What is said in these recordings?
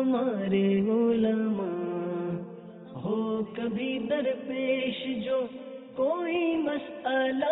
ہمارے علماء ہو کبھی درپیش جو کوئی مسئلہ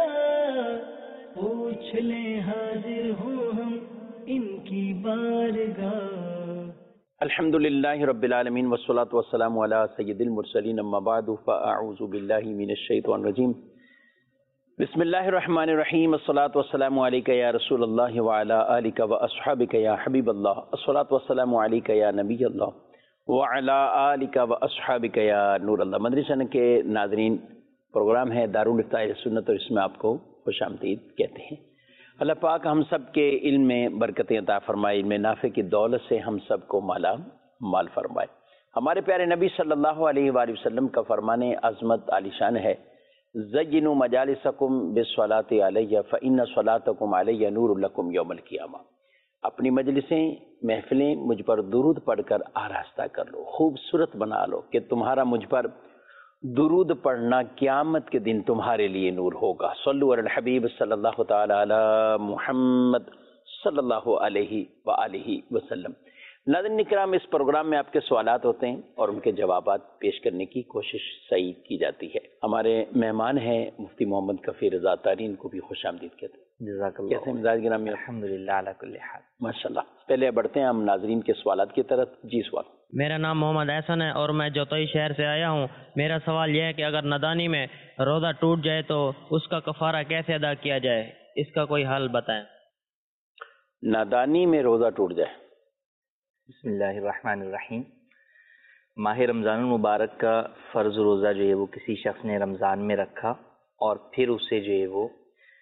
پوچھ لیں حاضر ہوں ہم ان کی بارگاہ. الحمد للہ رب العالمین والصلاة والسلام علی سید المرسلین اما بعد فاعوذ باللہ من الشیطان الرجیم. بسم اللہ الرحمن الرحیم. الصلاة والسلام علیک یا رسول اللہ وعلی آلک واصحابک یا حبیب اللہ. الصلاة والسلام علیک یا نبی اللہ وعلی آلک واصحابک یا نور اللہ. مدنی چینل کے ناظرین، پروگرام ہے دارالافتاء اہل سنت اور اس میں آپ کو خوش آمدید کہتے ہیں. اللہ پاک ہم سب کے علم میں برکتیں عطا فرمائے، علم نافع کی دولت سے ہم سب کو مالا مال فرمائے. ہمارے پیارے نبی صلی اللہ علیہ وآلہ وسلم کا فرمان عظمت عالی شان ہے، زینوا مجالسکم بالصلاۃ علیہ فإن صلاتکم علیہ نور لکم یوم القیامہ. اپنی مجلسیں، محفلیں مجھ پر درود پڑھ کر آراستہ کر لو، خوبصورت بنا لو کہ تمہارا مجھ پر درود پڑھنا قیامت کے دن تمہارے لیے نور ہوگا. صلو علی الحبیب صلی اللہ تعالی علی محمد صلی اللہ علیہ وآلہ وسلم. ناظرین کرام، اس پروگرام میں آپ کے سوالات ہوتے ہیں اور ان کے جوابات پیش کرنے کی کوشش صحیح کی جاتی ہے. ہمارے مہمان ہیں مفتی محمد کفیل رضا طاری، ان کو بھی خوش آمدید کہتے ہیں. جزاک اللہ. کیسے مزاج گرامی؟ الحمدللہ علی کل حال. ماشاءاللہ. پہلے بڑھتے ہیں ہم ناظرین کے سوالات کی طرف. جی سوال. میرا نام محمد احسن ہے اور میں جوتوئی شہر سے آیا ہوں. میرا سوال یہ ہے کہ اگر نادانی میں روزہ ٹوٹ جائے تو اس کا کفارہ کیسے ادا کیا جائے؟ اس کا کوئی حل بتائیں. نادانی میں روزہ ٹوٹ جائے. بسم اللہ الرحمن الرحیم. ماہ رمضان المبارک کا فرض روزہ جو ہے وہ کسی شخص نے رمضان میں رکھا اور پھر اسے جو ہے وہ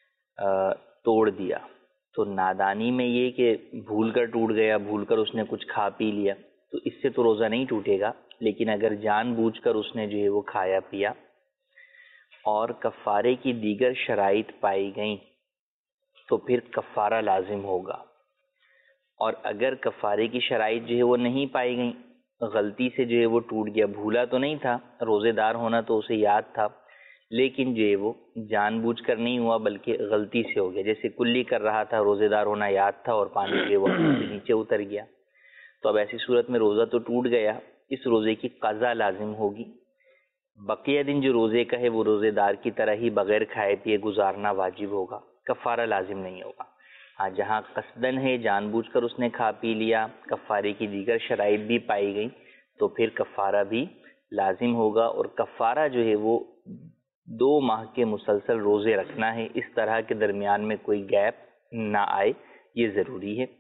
توڑ دیا، تو نادانی میں یہ کہ بھول کر ٹوٹ گیا، بھول کر اس نے کچھ کھا پی لیا، تو اس سے تو روزہ نہیں ٹوٹے گا. لیکن اگر جان بوجھ کر اس نے جو ہے وہ کھایا پیا اور کفارے کی دیگر شرائط پائی گئیں تو پھر کفارہ لازم ہوگا. اور اگر کفارے کی شرائط جو ہے وہ نہیں پائی گئیں، غلطی سے جو ہے وہ ٹوٹ گیا، بھولا تو نہیں تھا، روزے دار ہونا تو اسے یاد تھا، لیکن جو ہے وہ جان بوجھ کر نہیں ہوا بلکہ غلطی سے ہو گیا، جیسے کلی کر رہا تھا، روزے دار ہونا یاد تھا اور پانی جو ہے وہ نیچے اتر گیا، تو اب ایسی صورت میں روزہ تو ٹوٹ گیا، اس روزے کی قضا لازم ہوگی. بقیہ دن جو روزے کا ہے وہ روزے دار کی طرح ہی بغیر کھائے پیے گزارنا واجب ہوگا، کفارہ لازم نہیں ہوگا. ہاں، جہاں قصدن ہے، جان بوجھ کر اس نے کھا پی لیا، کفارے کی دیگر شرائط بھی پائی گئی تو پھر کفارہ بھی لازم ہوگا. اور کفارہ جو ہے وہ 2 ماہ کے مسلسل روزے رکھنا ہے، اس طرح کے درمیان میں کوئی گیپ نہ آئے، یہ ضروری ہے.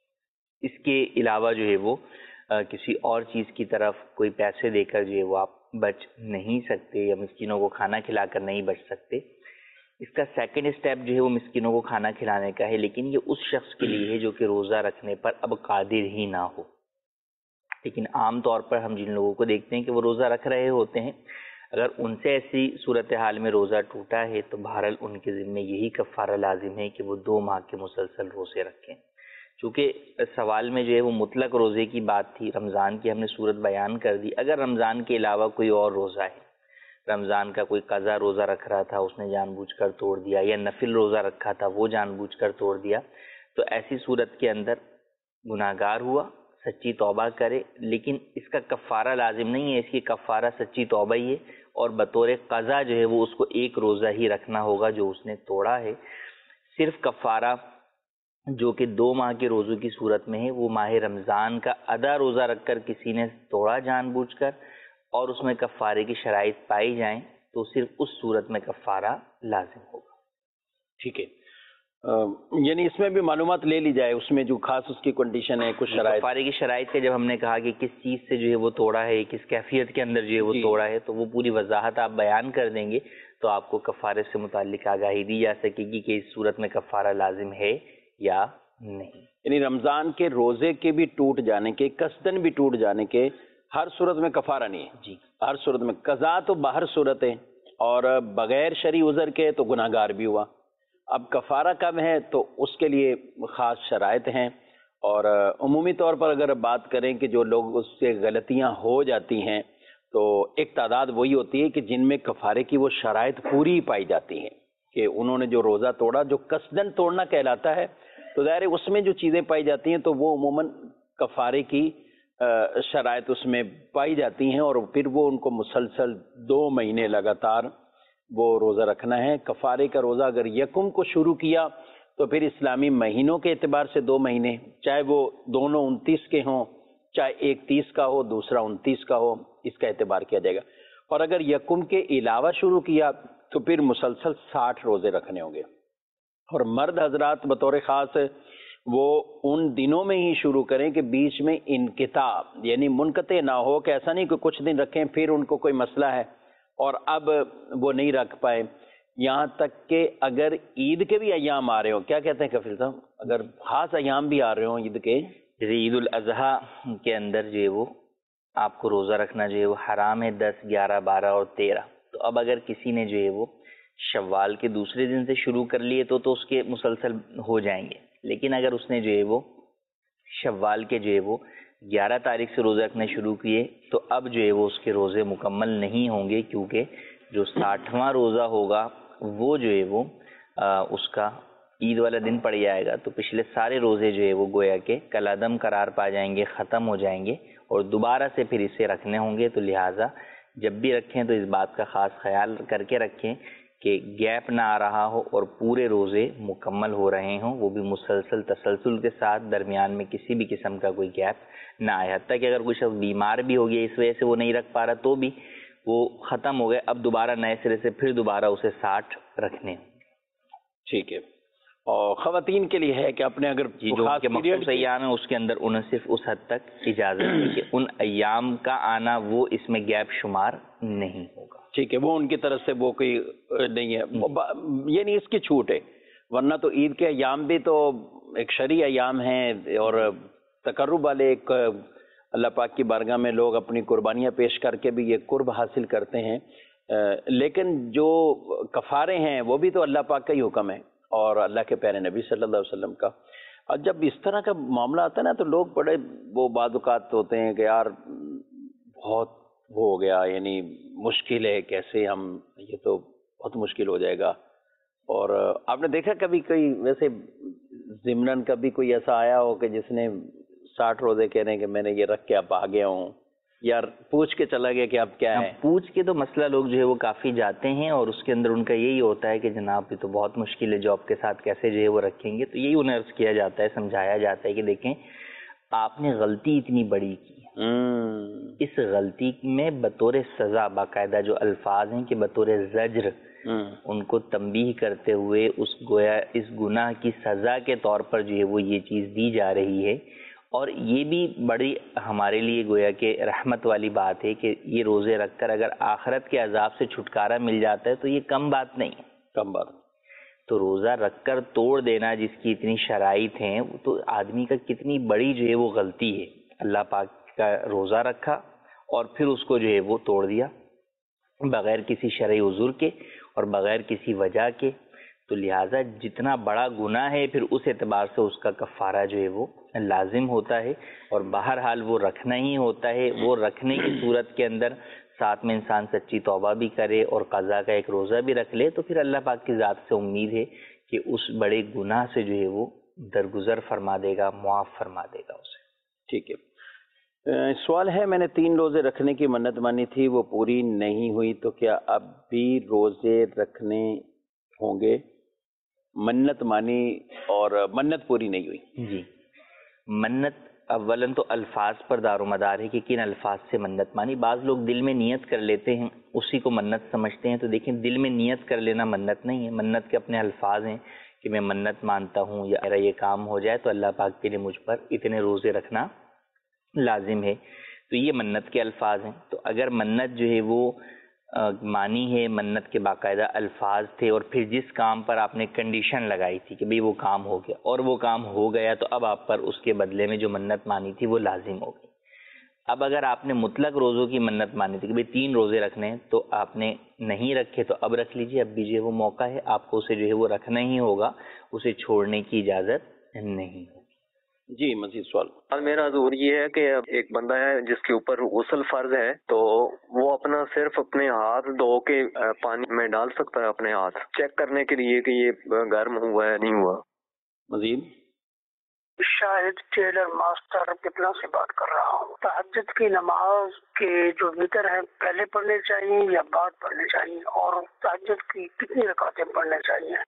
اس کے علاوہ جو ہے وہ کسی اور چیز کی طرف کوئی پیسے دے کر جو ہے وہ آپ بچ نہیں سکتے، یا مسکینوں کو کھانا کھلا کر نہیں بچ سکتے. اس کا سیکنڈ اسٹیپ جو ہے وہ مسکینوں کو کھانا کھلانے کا ہے، لیکن یہ اس شخص کے لیے ہے جو کہ روزہ رکھنے پر اب قادر ہی نہ ہو. لیکن عام طور پر ہم جن لوگوں کو دیکھتے ہیں کہ وہ روزہ رکھ رہے ہوتے ہیں، اگر ان سے ایسی صورتحال میں روزہ ٹوٹا ہے تو بہرحال ان کے ذمہ یہی کفارہ لازم ہے کہ وہ 2 ماہ کے مسلسل روزے رکھیں. چونکہ سوال میں جو ہے وہ مطلق روزے کی بات تھی، رمضان کی ہم نے صورت بیان کر دی. اگر رمضان کے علاوہ کوئی اور روزہ ہے، رمضان کا کوئی قضا روزہ رکھ رہا تھا، اس نے جان بوجھ کر توڑ دیا، یا نفل روزہ رکھا تھا وہ جان بوجھ کر توڑ دیا، تو ایسی صورت کے اندر گناہ گار ہوا، سچی توبہ کرے، لیکن اس کا کفارہ لازم نہیں ہے، اس کی کفارہ سچی توبہ ہی ہے. اور بطور قضا جو ہے وہ اس کو 1 روزہ ہی رکھنا ہوگا جو اس نے توڑا ہے. صرف کفارہ جو کہ 2 ماہ کے روزوں کی صورت میں ہے، وہ ماہ رمضان کا آدھا روزہ رکھ کر کسی نے توڑا جان بوجھ کر اور اس میں کفارے کی شرائط پائی جائیں تو صرف اس صورت میں کفارہ لازم ہوگا. ٹھیک ہے. یعنی اس میں بھی معلومات لے لی جائے، اس میں جو خاص اس کی کنڈیشن ہے، کچھ شرائط. کفارے کی شرائط کے جب ہم نے کہا کہ کس چیز سے جو ہے وہ توڑا ہے، کس کیفیت کے اندر جو ہے وہ توڑا ہے، تو وہ پوری وضاحت آپ بیان کر دیں گے تو آپ کو کفارے سے متعلق آگاہی دی جا سکے گی کہ اس صورت میں کفارہ لازم ہے یا نہیں. یعنی رمضان کے روزے کے بھی ٹوٹ جانے کے، قصدن بھی ٹوٹ جانے کے، ہر صورت میں کفارہ نہیں ہے. جی، ہر صورت میں قضا تو باہر صورت ہے، اور بغیر شرعی عذر کے تو گناہ گار بھی ہوا. اب کفارہ کب ہے تو اس کے لیے خاص شرائط ہیں. اور عمومی طور پر اگر بات کریں کہ جو لوگ اس سے غلطیاں ہو جاتی ہیں تو ایک تعداد وہی ہوتی ہے کہ جن میں کفارے کی وہ شرائط پوری پائی جاتی ہیں کہ انہوں نے جو روزہ توڑا، جو قصدن توڑنا کہلاتا ہے، تو ظاہر ہے اس میں جو چیزیں پائی جاتی ہیں تو وہ عموماً کفارے کی شرائط اس میں پائی جاتی ہیں، اور پھر وہ ان کو مسلسل 2 مہینے لگاتار وہ روزہ رکھنا ہے۔ کفارے کا روزہ اگر یکم کو شروع کیا تو پھر اسلامی مہینوں کے اعتبار سے 2 مہینے، چاہے وہ دونوں 29 کے ہوں، چاہے ایک 30 کا ہو دوسرا 29 کا ہو، اس کا اعتبار کیا جائے گا۔ اور اگر یکم کے علاوہ شروع کیا تو پھر مسلسل 60 روزے رکھنے ہوں گے۔ اور مرد حضرات بطور خاص وہ ان دنوں میں ہی شروع کریں کہ بیچ میں انقطاع یعنی منقطع نہ ہو، کہ ایسا نہیں کہ کچھ دن رکھیں پھر ان کو کوئی مسئلہ ہے اور اب وہ نہیں رکھ پائے، یہاں تک کہ اگر عید کے بھی ایام آ رہے ہوں، کیا کہتے ہیں کفیل صاحب، اگر خاص ایام بھی آ رہے ہوں عید کے، جیسے عید الاضحیٰ کے اندر جو ہے وہ آپ کو روزہ رکھنا جو ہے وہ حرام ہے 10، 11، 12 اور 13۔ تو اب اگر کسی نے جو ہے وہ شوال کے دوسرے دن سے شروع کر لیے تو اس کے مسلسل ہو جائیں گے، لیکن اگر اس نے جو ہے وہ شوال کے جو ہے وہ 11 تاریخ سے روزے رکھنے شروع کیے تو اب جو ہے وہ اس کے روزے مکمل نہیں ہوں گے، کیونکہ جو 60واں روزہ ہوگا وہ جو ہے وہ اس کا عید والا دن پڑ جائے گا، تو پچھلے سارے روزے جو ہے وہ گویا کہ کالعدم قرار پا جائیں گے، ختم ہو جائیں گے، اور دوبارہ سے پھر اسے رکھنے ہوں گے۔ تو لہٰذا جب بھی رکھیں تو اس بات کا خاص خیال کر کے رکھیں کہ گیپ نہ آ رہا ہو اور پورے روزے مکمل ہو رہے ہوں، وہ بھی مسلسل تسلسل کے ساتھ، درمیان میں کسی بھی قسم کا کوئی گیپ نہ آئے۔ حتیٰ کہ اگر کوئی شخص بیمار بھی ہو گیا اس وجہ سے وہ نہیں رکھ پا رہا تو بھی وہ ختم ہو گئے، اب دوبارہ نئے سرے سے پھر دوبارہ اسے 60 رکھنے ہوں۔ ٹھیک ہے۔ اور خواتین کے لیے ہے کہ اپنے اگر جو کہ مخصوص ایام ہے اس کے اندر انہیں صرف اس حد تک اجازت ہے کہ ان ایام کا آنا وہ اس میں گیپ شمار نہیں ہوگا۔ ٹھیک ہے، وہ ان کی طرف سے وہ کوئی نہیں ہے، یہ نہیں اس کی چھوٹ ہے، ورنہ تو عید کے ایام بھی تو ایک شرعی ایام ہیں اور تقرب والے، ایک اللہ پاک کی بارگاہ میں لوگ اپنی قربانیاں پیش کر کے بھی یہ قرب حاصل کرتے ہیں، لیکن جو کفارے ہیں وہ بھی تو اللہ پاک کا ہی حکم ہے اور اللہ کے پیارے نبی صلی اللہ علیہ وسلم کا۔ اور جب اس طرح کا معاملہ آتا ہے نا تو لوگ بڑے وہ بعض اوقات ہوتے ہیں کہ یار بہت وہ ہو گیا، یعنی مشکل ہے، کیسے ہم، یہ تو بہت مشکل ہو جائے گا۔ اور آپ نے دیکھا کبھی کوئی ویسے ضمناً کبھی کوئی ایسا آیا ہو کہ جس نے 60 روزے کہہ رہے ہیں کہ میں نے یہ رکھ کے اب آ گیا ہوں، یار پوچھ کے چلا گیا کہ اب کیا ہے؟ پوچھ کے تو مسئلہ لوگ جو ہے وہ کافی جاتے ہیں اور اس کے اندر ان کا یہی ہوتا ہے کہ جناب یہ تو بہت مشکل ہے، جاب کے ساتھ کیسے جو ہے وہ رکھیں گے، تو یہی انہیں عرض کیا جاتا ہے، سمجھایا جاتا ہے کہ دیکھیں آپ نے غلطی اتنی بڑی کی، اس غلطی میں بطور سزا باقاعدہ جو الفاظ ہیں کہ بطور زجر ان کو تنبیہ کرتے ہوئے اس گویا اس گناہ کی سزا کے طور پر جو ہے وہ یہ چیز دی جا رہی ہے۔ اور یہ بھی بڑی ہمارے لیے گویا کہ رحمت والی بات ہے کہ یہ روزے رکھ کر اگر آخرت کے عذاب سے چھٹکارا مل جاتا ہے تو یہ کم بات نہیں ہے، کم بات۔ تو روزہ رکھ کر توڑ دینا جس کی اتنی شرائط ہیں، وہ تو آدمی کا کتنی بڑی جو ہے وہ غلطی ہے، اللہ پاک کا روزہ رکھا اور پھر اس کو جو ہے وہ توڑ دیا بغیر کسی شرعی عذر کے اور بغیر کسی وجہ کے، تو لہٰذا جتنا بڑا گناہ ہے پھر اس اعتبار سے اس کا کفارہ جو ہے وہ لازم ہوتا ہے، اور بہرحال وہ رکھنا ہی ہوتا ہے۔ وہ رکھنے کی صورت کے اندر ساتھ میں انسان سچی توبہ بھی کرے اور قضا کا ایک روزہ بھی رکھ لے تو پھر اللہ پاک کی ذات سے امید ہے کہ اس بڑے گناہ سے جو ہے وہ درگزر فرما دے گا، معاف فرما دے گا اسے۔ ٹھیک ہے، سوال ہے میں نے 3 روزے رکھنے کی منت مانی تھی، وہ پوری نہیں ہوئی تو کیا اب بھی روزے رکھنے ہوں گے؟ منت مانی اور منت پوری نہیں ہوئی۔ جی، منت اولاً تو الفاظ پر دار و مدار ہے کہ کن الفاظ سے منت مانی۔ بعض لوگ دل میں نیت کر لیتے ہیں، اسی کو منت سمجھتے ہیں، تو دیکھیں دل میں نیت کر لینا منت نہیں ہے، منت کے اپنے الفاظ ہیں کہ میں منت مانتا ہوں یا میرا یہ کام ہو جائے تو اللہ پاک کے لیے مجھ پر اتنے روزے رکھنا لازم ہے، تو یہ منت کے الفاظ ہیں۔ تو اگر منت جو ہے وہ مانی ہے، منت کے باقاعدہ الفاظ تھے اور پھر جس کام پر آپ نے کنڈیشن لگائی تھی کہ بھئی وہ کام ہو گیا اور وہ کام ہو گیا تو اب آپ پر اس کے بدلے میں جو منت مانی تھی وہ لازم ہو گئی۔ اب اگر آپ نے مطلق روزوں کی منت مانی تھی کہ بھئی 3 روزے رکھنے ہیں تو آپ نے نہیں رکھے تو اب رکھ لیجئے، اب بھی جو ہے وہ موقع ہے، آپ کو اسے جو ہے وہ رکھنا ہی ہوگا، اسے چھوڑنے کی اجازت نہیں ہوگی۔ جی مزید سوال میرا حضور یہ ہے کہ ایک بندہ ہے جس کے اوپر غسل فرض ہے تو وہ اپنا صرف اپنے ہاتھ دھو کے پانی میں ڈال سکتا ہے، اپنے ہاتھ چیک کرنے کے لیے کہ یہ گرم ہوا ہے نہیں ہوا۔ مزید شاہد ٹیلر ماسٹر پپلا سے بات کر رہا ہوں. تہجد کی نماز کے جو وتر ہیں پہلے پڑھنے چاہیے یا بعد پڑھنے چاہیے، اور تہجد کی کتنی رکعتیں پڑھنے چاہیے؟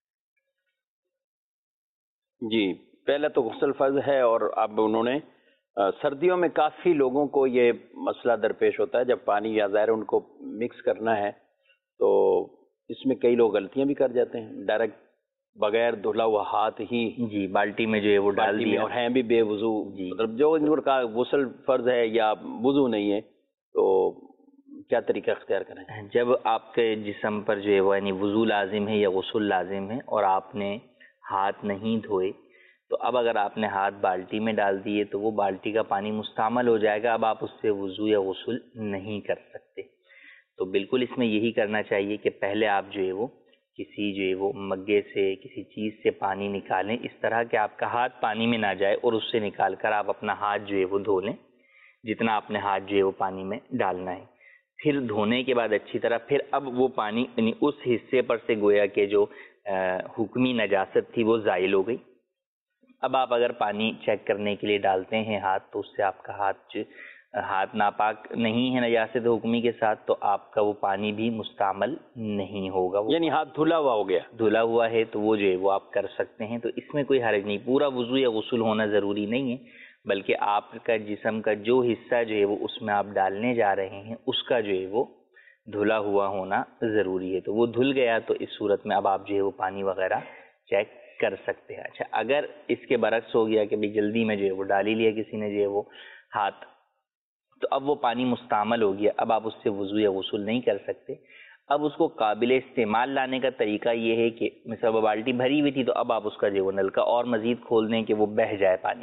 جی، پہلے تو غسل فرض ہے، اور اب انہوں نے سردیوں میں کافی لوگوں کو یہ مسئلہ درپیش ہوتا ہے جب پانی یا ظاہر ان کو مکس کرنا ہے تو اس میں کئی لوگ غلطیاں بھی کر جاتے ہیں، ڈائریکٹ بغیر دھلا ہوا ہاتھ ہی جی بالٹی میں جو ہے وہ ڈال بالٹی میں، دیا، اور ہیں بھی بے وضو. جی. مطلب جو ان کا غسل فرض ہے یا وضو نہیں ہے تو کیا طریقہ اختیار کریں؟ جب آپ کے جسم پر جو ہے وہ یعنی وضو لازم ہے یا غسل لازم ہے اور آپ نے ہاتھ نہیں دھوئے، تو اب اگر آپ نے ہاتھ بالٹی میں ڈال دیے تو وہ بالٹی کا پانی مستعمل ہو جائے گا، اب آپ اس سے وضو یا غسل نہیں کر سکتے. تو بالکل اس میں یہی کرنا چاہیے کہ پہلے آپ جو ہے وہ کسی جو ہے وہ مگے سے کسی چیز سے پانی نکالیں، اس طرح کہ آپ کا ہاتھ پانی میں نہ جائے، اور اس سے نکال کر آپ اپنا ہاتھ جو ہے وہ دھو لیں جتنا آپ نے ہاتھ جو ہے وہ پانی میں ڈالنا ہے. پھر دھونے کے بعد اچھی طرح پھر اب وہ پانی یعنی اس حصے پر سے گویا کہ جو حکمی نجاست تھی وہ زائل ہو گئی. اب آپ اگر پانی چیک کرنے کے لیے ڈالتے ہیں ہاتھ تو اس سے آپ کا ہاتھ ناپاک نہیں ہے نجاست حکمی کے ساتھ، تو آپ کا وہ پانی بھی مستعمل نہیں ہوگا. یعنی ہاتھ دھلا ہوا ہو گیا، دھلا ہوا ہے تو وہ جو ہے وہ آپ کر سکتے ہیں، تو اس میں کوئی حرج نہیں. پورا وضو یا غسل ہونا ضروری نہیں ہے، بلکہ آپ کا جسم کا جو حصہ جو ہے وہ اس میں آپ ڈالنے جا رہے ہیں اس کا جو ہے وہ دھلا ہوا ہونا ضروری ہے. تو وہ دھل گیا تو اس صورت میں اب آپ جو ہے وہ پانی وغیرہ چیک کر سکتے ہیں. اچھا، اگر اس کے برعکس ہو گیا کہ بھی جلدی میں جو ہے وہ ڈال ہی لیا کسی نے جو ہے وہ ہاتھ، تو اب وہ پانی مستعمل ہو گیا، اب آپ اس سے وضو یا غسل نہیں کر سکتے. اب اس کو قابل استعمال لانے کا طریقہ یہ ہے کہ مثلا وہ بالٹی بھری ہوئی تھی تو اب آپ اس کا جو ہے وہ نلکا اور مزید کھول دیں کہ وہ بہہ جائے پانی.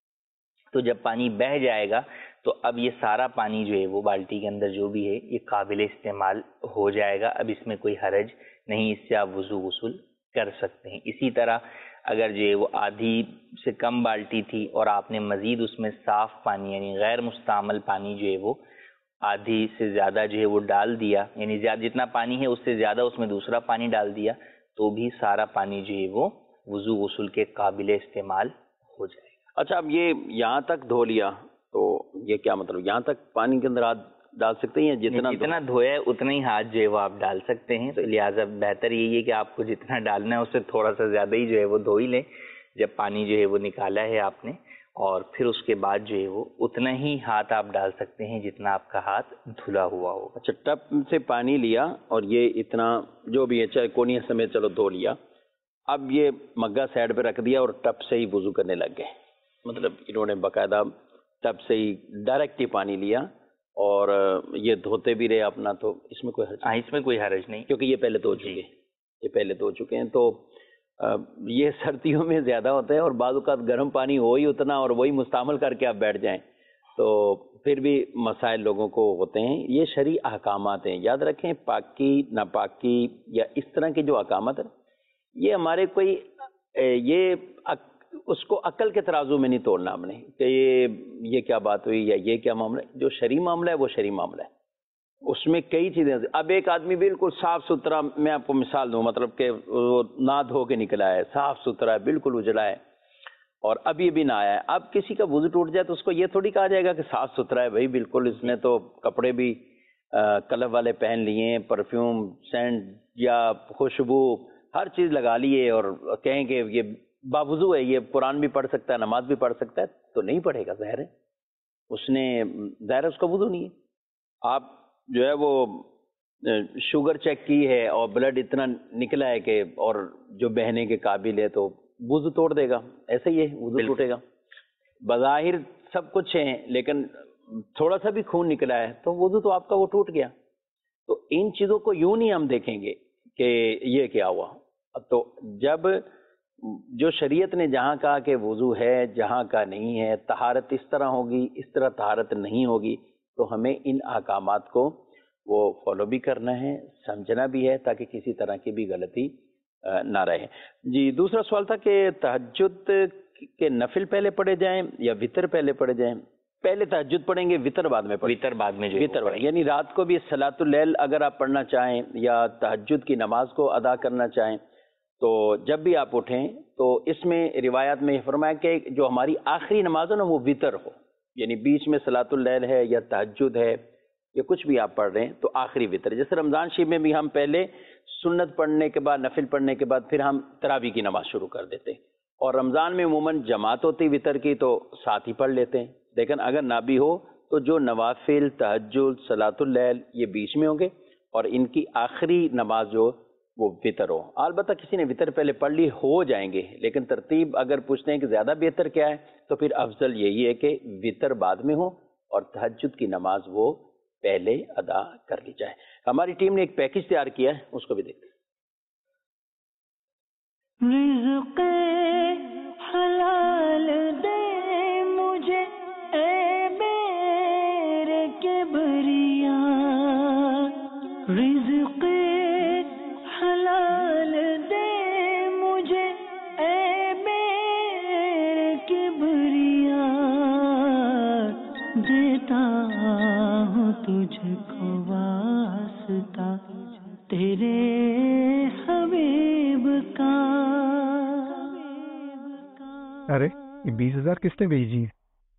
تو جب پانی بہہ جائے گا تو اب یہ سارا پانی جو ہے وہ بالٹی کے اندر جو بھی ہے یہ قابل استعمال ہو جائے گا. اب اس میں کوئی حرج نہیں، اس سے آپ وضو غسل کر سکتے ہیں. اسی طرح اگر جو ہے وہ آدھی سے کم بالٹی تھی اور آپ نے مزید اس میں صاف پانی یعنی غیر مستعمل پانی جو ہے وہ آدھی سے زیادہ جو ہے وہ ڈال دیا، یعنی جتنا پانی ہے اس سے زیادہ اس میں دوسرا پانی ڈال دیا، تو بھی سارا پانی جو ہے وہ وضو غسل کے قابل استعمال ہو جائے گا. اچھا، اب یہ یہاں تک دھو لیا تو یہ کیا مطلب یہاں تک پانی کے اندر ہاتھ ڈال سکتے ہیں یا جتنا دھویا ہے اتنا ہی ہاتھ جو ہے وہ آپ ڈال سکتے ہیں. تو لہٰذا بہتر یہی ہے کہ آپ کو جتنا ڈالنا ہے اس سے تھوڑا سا زیادہ ہی جو ہے وہ دھو ہی لیں جب پانی جو ہے وہ نکالا ہے آپ نے، اور پھر اس کے بعد جو ہے وہ اتنا ہی ہاتھ آپ ڈال سکتے ہیں جتنا آپ کا ہاتھ دھلا ہوا ہو. اچھا، ٹپ سے پانی لیا اور یہ اتنا جو بھی ہے چاہے کونیا سمیت چلو دھو لیا، اب یہ مگا سائڈ پہ رکھ دیا اور ٹپ سے ہی وضو کرنے لگ گئے. مطلب انہوں نے باقاعدہ ٹپ سے ہی ڈائریکٹ ہی پانی لیا اور یہ دھوتے بھی رہے اپنا، تو اس میں کوئی حرج؟ اس میں کوئی حرج نہیں، کیونکہ یہ پہلے دھو چکے ہیں. تو یہ سردیوں میں زیادہ ہوتا ہے اور بعض اوقات گرم پانی ہو ہی اتنا اور وہی مستعمل کر کے آپ بیٹھ جائیں تو پھر بھی مسائل لوگوں کو ہوتے ہیں. یہ شرعی احکامات ہیں، یاد رکھیں. پاکی ناپاکی یا اس طرح کے جو احکامات ہیں یہ ہمارے کوئی یہ اس کو عقل کے ترازو میں نہیں تولنا ہم نے کہ یہ کیا بات ہوئی یا یہ کیا معاملہ ہے. جو شرعی معاملہ ہے وہ شرعی معاملہ ہے، اس میں کئی چیزیں. اب ایک آدمی بالکل صاف ستھرا، میں آپ کو مثال دوں، مطلب کہ وہ نہ دھو کے نکلا ہے، صاف ستھرا ہے، بالکل اجلا ہے اور ابھی بھی نہ آیا ہے. اب کسی کا وضو ٹوٹ جائے تو اس کو یہ تھوڑی کہا جائے گا کہ صاف ستھرا ہے بھائی، بالکل اس نے تو کپڑے بھی کلر والے پہن لیے، پرفیوم، سینٹ یا خوشبو ہر چیز لگا لیے اور کہیں کہ یہ باوضو ہے، یہ قرآن بھی پڑھ سکتا ہے، نماز بھی پڑھ سکتا ہے. تو نہیں پڑھے گا، ظاہر ہے اس نے ظاہر اس کا وضو نہیں ہے. آپ جو ہے وہ شوگر چیک کی ہے اور بلڈ اتنا نکلا ہے کہ اور جو بہنے کے قابل ہے تو وضو توڑ دے گا. ایسا ہی ہے، وضو ٹوٹے گا. بظاہر سب کچھ ہے لیکن تھوڑا سا بھی خون نکلا ہے تو وضو تو آپ کا وہ ٹوٹ گیا. تو ان چیزوں کو یوں نہیں ہم دیکھیں گے کہ یہ کیا ہوا. تو جب جو شریعت نے جہاں کہا کہ وضو ہے، جہاں کا نہیں ہے، طہارت اس طرح ہوگی، اس طرح طہارت نہیں ہوگی، تو ہمیں ان احکامات کو وہ فالو بھی کرنا ہے، سمجھنا بھی ہے تاکہ کسی طرح کی بھی غلطی نہ رہے. جی، دوسرا سوال تھا کہ تہجد کے نفل پہلے پڑھے جائیں یا وطر پہلے پڑھے جائیں؟ پہلے تہجد پڑھیں گے، وطر بعد میں پڑھیں. وطر بعد میں جو وطر، یعنی رات کو بھی صلاۃ اللیل اگر آپ پڑھنا چاہیں یا تہجد کی نماز کو ادا کرنا چاہیں تو جب بھی آپ اٹھیں تو اس میں روایات میں یہ فرمایا کہ جو ہماری آخری نماز ہے نا وہ وطر ہو، یعنی بیچ میں صلاۃ اللیل ہے یا تہجد ہے یا کچھ بھی آپ پڑھ رہے ہیں تو آخری وطر. جیسے رمضان شریف میں بھی ہم پہلے سنت پڑھنے کے بعد، نفل پڑھنے کے بعد پھر ہم تراویح کی نماز شروع کر دیتے ہیں، اور رمضان میں عموماً جماعت ہوتی وطر کی تو ساتھ ہی پڑھ لیتے ہیں. لیکن اگر نہ بھی ہو تو جو نوافل، تہجد، صلاۃ اللیل یہ بیچ میں ہوں گے، اور ان کی آخری نماز جو وہ وطر ہو. البتہ کسی نے وطر پہلے پڑھ لی ہو جائیں گے، لیکن ترتیب اگر پوچھتے ہیں کہ زیادہ بہتر کیا ہے تو پھر افضل یہی ہے کہ وطر بعد میں ہو اور تہجد کی نماز وہ پہلے ادا کر لی جائے. ہماری ٹیم نے ایک پیکج تیار کیا ہے، اس کو بھی دیکھتے ہیں. رزق حلال دے مجھے اے میرے کبریا، رزق حلال دے مجھے اے میرے کبریا، دیتا ہوں تجھ کو واسطہ تیرے حبیب کا. ارے یہ 20,000 کس نے بھیجی ہے؟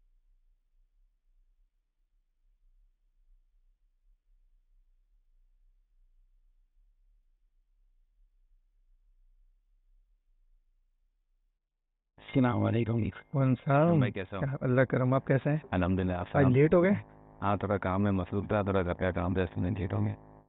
السلام علیکم. السلام. میں کیسا ہوں؟ اللہ کرم. آپ کیسے ہیں؟ الحمد للہ. آپ آج لیٹ ہو گئے؟ ہاں تھوڑا کام میں مصروف تھا، تھوڑا گھر کا کام تھا، اس میں لیٹ ہو گیا.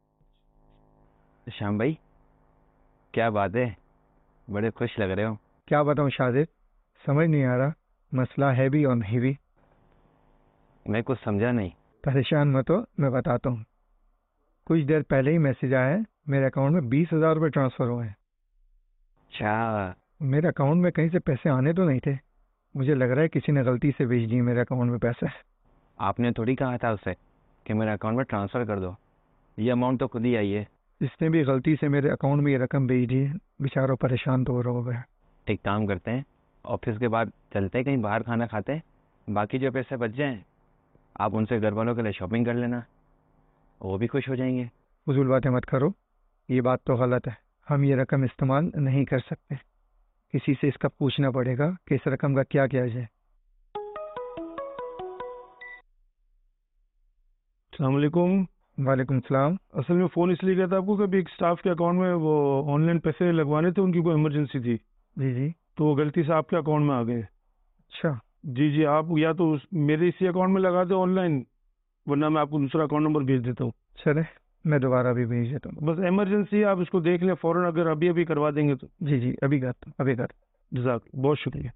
شام بھائی کیا بات ہے، بڑے خوش لگ رہے ہو. کیا بتاؤں شاہد، سمجھ نہیں آ رہا مسئلہ ہے بھی اور نہیں بھی. میں کچھ سمجھا نہیں. پریشان مت ہو، میں بتاتا ہوں. کچھ دیر پہلے ہی میسج آیا ہے، میرے اکاؤنٹ میں 20,000 روپے ٹرانسفر ہوئے ہیں. اچھا. میرے اکاؤنٹ میں کہیں سے پیسے آنے تو نہیں تھے، مجھے لگ رہا ہے کسی نے غلطی سے بھیج دیے میرے اکاؤنٹ میں پیسے. آپ نے تھوڑی کہا تھا اسے کہ میرے اکاؤنٹ میں ٹرانسفر کر دو، یہ اماؤنٹ تو خود ہی آئی ہے. اس نے بھی غلطی سے میرے اکاؤنٹ میں یہ رقم بھیج دی ہے، بیچاروں پریشان تو ہو گیا. ایک کام کرتے ہیں، آفس کے بعد چلتے ہیں کہیں باہر کھانا کھاتے ہیں، باقی جو پیسے بچ جائیں آپ ان سے گھر والوں کے لیے شاپنگ کر لینا، وہ بھی خوش ہو جائیں گے. فضول باتیں مت کرو، یہ بات تو غلط ہے. ہم یہ رقم استعمال نہیں کر سکتے، کسی سے اس کا پوچھنا پڑے گا کہ اس رقم کا کیا کیا جائے. السلام علیکم. وعلیکم السلام. اصل میں فون اس لیے کیا تھا آپ کو کہ ابھی ایک اسٹاف کے اکاؤنٹ میں وہ آن لائن پیسے لگوانے تھے، ان کی کوئی ایمرجنسی تھی. جی جی. تو وہ غلطی سے آپ کے اکاؤنٹ میں آ گئے. اچھا. جی جی. آپ یا تو میرے اسی اکاؤنٹ میں لگا دیں آن لائن، ورنہ میں آپ کو دوسرا اکاؤنٹ نمبر بھیج دیتا ہوں. چلے میں دوبارہ بھی بھیج دیتا ہوں. بس ایمرجنسی آپ اس کو دیکھ لیں فوراً، اگر ابھی کروا دیں گے تو. جی جی ابھی کرتا ہوں، ابھی کرتا. جزاک، بہت شکریہ.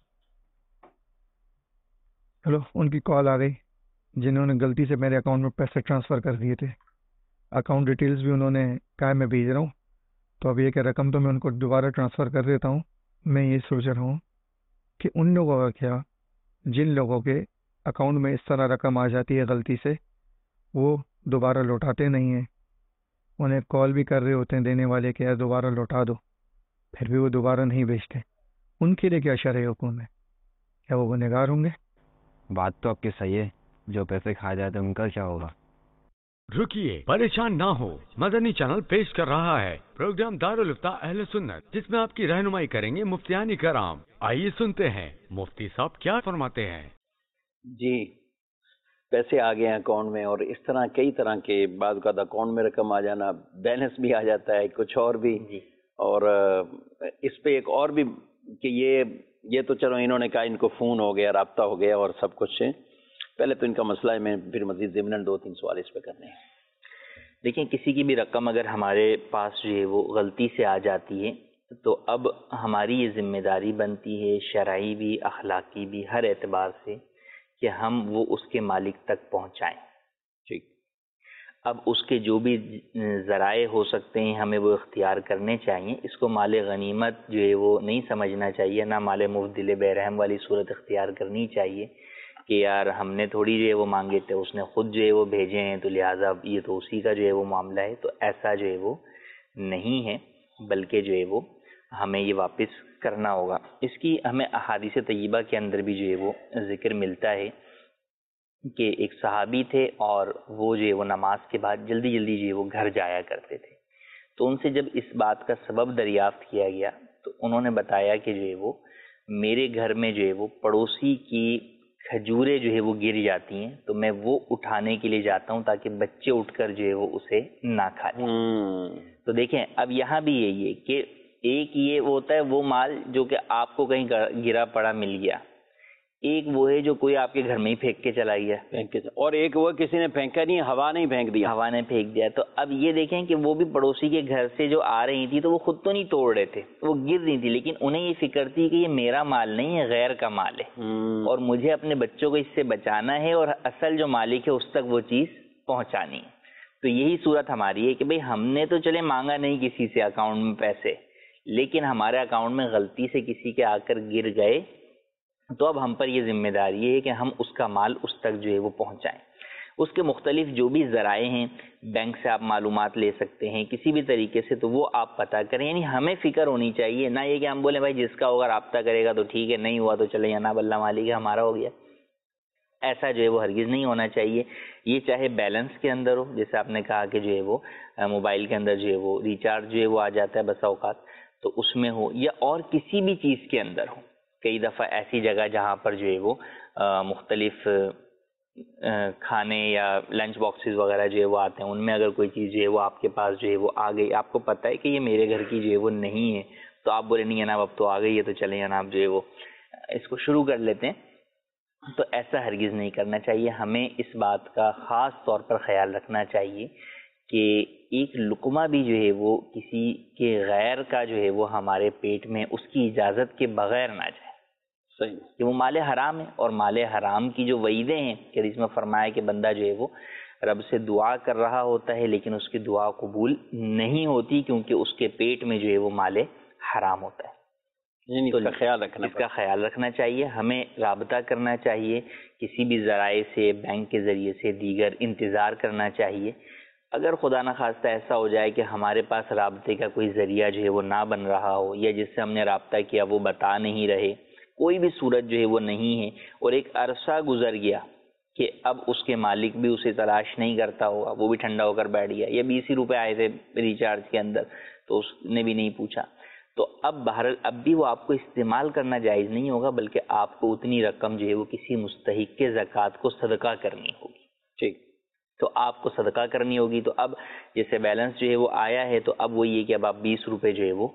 ہلو، ان کی کال آ گئی جنہوں نے غلطی سے میرے اکاؤنٹ میں پیسے ٹرانسفر کر دیے تھے. اکاؤنٹ ڈیٹیلز بھی انہوں نے کہا میں بھیج رہا ہوں، تو اب یہ کہ رقم تو میں ان کو دوبارہ ٹرانسفر کر دیتا ہوں. میں یہ سوچ رہا ہوں کہ ان لوگوں کا کیا، جن لوگوں کے اکاؤنٹ میں اس طرح رقم آ جاتی ہے غلطی سے، وہ دوبارہ لوٹاتے نہیں ہیں. انہیں کال بھی کر رہے ہوتے ہیں دینے والے کہ یار دوبارہ لوٹا دو، پھر بھی وہ دوبارہ نہیں بھیجتے. ان کے لیے کیا شرح حکم ہے؟ کیا وہ گنہگار ہوں گے؟ بات تو آپ کی صحیح ہے، جو پیسے کھا جاتے ہیں ان کا کیا ہوگا. رکیے، پریشان نہ ہو، مدنی چینل پیش کر رہا ہے پروگرام دارالفتہ اہل سنت، جس میں آپ کی رہنمائی کریں گے مفتیان کرام. آئیے سنتے ہیں مفتی صاحب کیا فرماتے ہیں. جی، پیسے آ گئے ہیں اکاؤنٹ میں، اور اس طرح کئی طرح کے، بعض کا اکاؤنٹ میں رقم آ جانا، بیلنس بھی آ جاتا ہے، کچھ اور بھی. اور اس پہ ایک اور بھی کہ یہ تو چلو انہوں نے کہا ان کو فون ہو گیا، رابطہ ہو گیا اور سب کچھ ہے. پہلے تو ان کا مسئلہ ہے، میں پھر مزید ضمن 2-3 سوال اس پہ کرنے ہیں. دیکھیں، کسی کی بھی رقم اگر ہمارے پاس جو ہے وہ غلطی سے آ جاتی ہے تو اب ہماری یہ ذمہ داری بنتی ہے، شرعی بھی، اخلاقی بھی، ہر اعتبار سے، کہ ہم وہ اس کے مالک تک پہنچائیں. ٹھیک. اب اس کے جو بھی ذرائع ہو سکتے ہیں ہمیں وہ اختیار کرنے چاہیے. اس کو مال غنیمت جو ہے وہ نہیں سمجھنا چاہیے، نہ مال مبدل بے رحم والی صورت اختیار کرنی چاہیے کہ یار ہم نے تھوڑی جو ہے وہ مانگے تھے، اس نے خود جو ہے وہ بھیجے ہیں تو لہٰذا یہ تو اسی کا جو ہے وہ معاملہ ہے. تو ایسا جو ہے وہ نہیں ہے، بلکہ جو ہے وہ ہمیں یہ واپس کرنا ہوگا. اس کی ہمیں احادیث طیبہ کے اندر بھی جو ہے وہ ذکر ملتا ہے کہ ایک صحابی تھے اور وہ جو ہے وہ نماز کے بعد جلدی جلدی جو ہے وہ گھر جایا کرتے تھے. تو ان سے جب اس بات کا سبب دریافت کیا گیا تو انہوں نے بتایا کہ جو ہے وہ میرے گھر میں جو ہے وہ پڑوسی کی کھجوریں جو ہے وہ گر جاتی ہیں تو میں وہ اٹھانے کے لیے جاتا ہوں تاکہ بچے اٹھ کر جو ہے وہ اسے نہ کھا لیں۔ تو دیکھیں اب یہاں بھی یہی ہے کہ ایک یہ ہوتا ہے وہ مال جو کہ آپ کو کہیں گرا پڑا مل گیا، ایک وہ ہے جو کوئی آپ کے گھر میں ہی پھینک کے چلا گیا، اور ایک وہ کسی نے پھینکا نہیں، ہوا نہیں پھینک دیا، ہوا نے پھینک دیا۔ تو اب یہ دیکھیں کہ وہ بھی پڑوسی کے گھر سے جو آ رہی تھی تو وہ خود تو نہیں توڑ رہے تھے، وہ گر رہی تھی، لیکن انہیں یہ فکر تھی کہ یہ میرا مال نہیں ہے، غیر کا مال ہے اور مجھے اپنے بچوں کو اس سے بچانا ہے اور اصل جو مالک ہے اس تک وہ چیز پہنچانی ہے۔ تو یہی صورت ہماری ہے کہ بھئی ہم نے تو چلے مانگا نہیں کسی سے اکاؤنٹ میں پیسے، لیکن ہمارے اکاؤنٹ میں غلطی سے کسی کے آ کر گر گئے تو اب ہم پر یہ ذمہ داری ہے کہ ہم اس کا مال اس تک جو ہے وہ پہنچائیں۔ اس کے مختلف جو بھی ذرائع ہیں، بینک سے آپ معلومات لے سکتے ہیں کسی بھی طریقے سے، تو وہ آپ پتہ کریں۔ یعنی ہمیں فکر ہونی چاہیے، نہ یہ کہ ہم بولیں بھائی جس کا ہوگا رابطہ کرے گا تو ٹھیک ہے، نہیں ہوا تو چلے یا نہ بلّہ مالک ہے ہمارا ہو گیا، ایسا جو ہے وہ ہرگز نہیں ہونا چاہیے۔ یہ چاہے بیلنس کے اندر ہو، جیسے آپ نے کہا کہ جو ہے وہ موبائل کے اندر جو ہے وہ ریچارج جو ہے وہ آ جاتا ہے بسا اوقات، تو اس میں ہو، یا اور کسی بھی چیز کے اندر ہو۔ کئی دفعہ ایسی جگہ جہاں پر جو ہے وہ مختلف کھانے یا لنچ باکسز وغیرہ جو ہے وہ آتے ہیں، ان میں اگر کوئی چیز جو ہے وہ آپ کے پاس جو ہے وہ آ گئی، آپ کو پتہ ہے کہ یہ میرے گھر کی جو ہے وہ نہیں ہے، تو آپ بولے نہیں جناب اب تو آ گئی ہے تو چلیں جناب جو ہے وہ اس کو شروع کر لیتے ہیں، تو ایسا ہرگز نہیں کرنا چاہیے۔ ہمیں اس بات کا خاص طور پر خیال رکھنا چاہیے کہ ایک لقمہ بھی جو ہے وہ کسی کے غیر کا جو ہے وہ ہمارے پیٹ میں اس کی اجازت کے بغیر نہ جائے، صحیح کہ وہ مال حرام ہے۔ اور مال حرام کی جو وعیدیں ہیں کہ اس میں فرمایا کہ بندہ جو ہے وہ رب سے دعا کر رہا ہوتا ہے لیکن اس کی دعا قبول نہیں ہوتی کیونکہ اس کے پیٹ میں جو ہے وہ مال حرام ہوتا ہے۔ تو اس کا خیال رکھنا، اس کا خیال رکھنا چاہیے، ہمیں رابطہ کرنا چاہیے کسی بھی ذرائع سے، بینک کے ذریعے سے، دیگر انتظار کرنا چاہیے۔ اگر خدا نخواستہ ایسا ہو جائے کہ ہمارے پاس رابطے کا کوئی ذریعہ جو ہے وہ نہ بن رہا ہو، یا جس سے ہم نے رابطہ کیا وہ بتا نہیں رہے، کوئی بھی صورت جو ہے وہ نہیں ہے، اور ایک عرصہ گزر گیا کہ اب اس کے مالک بھی اسے تلاش نہیں کرتا ہوگا، وہ بھی ٹھنڈا ہو کر بیٹھ گیا، یا 20 ہی روپے آئے تھے ریچارج کے اندر تو اس نے بھی نہیں پوچھا، تو اب بہرحال اب بھی وہ آپ کو استعمال کرنا جائز نہیں ہوگا، بلکہ آپ کو اتنی رقم جو ہے وہ کسی مستحق کے زکوٰۃ کو صدقہ کرنی ہوگی۔ ٹھیک، تو آپ کو صدقہ کرنی ہوگی۔ تو اب جیسے بیلنس جو ہے وہ آیا ہے تو اب وہ یہ کہ اب آپ 20 روپے جو ہے وہ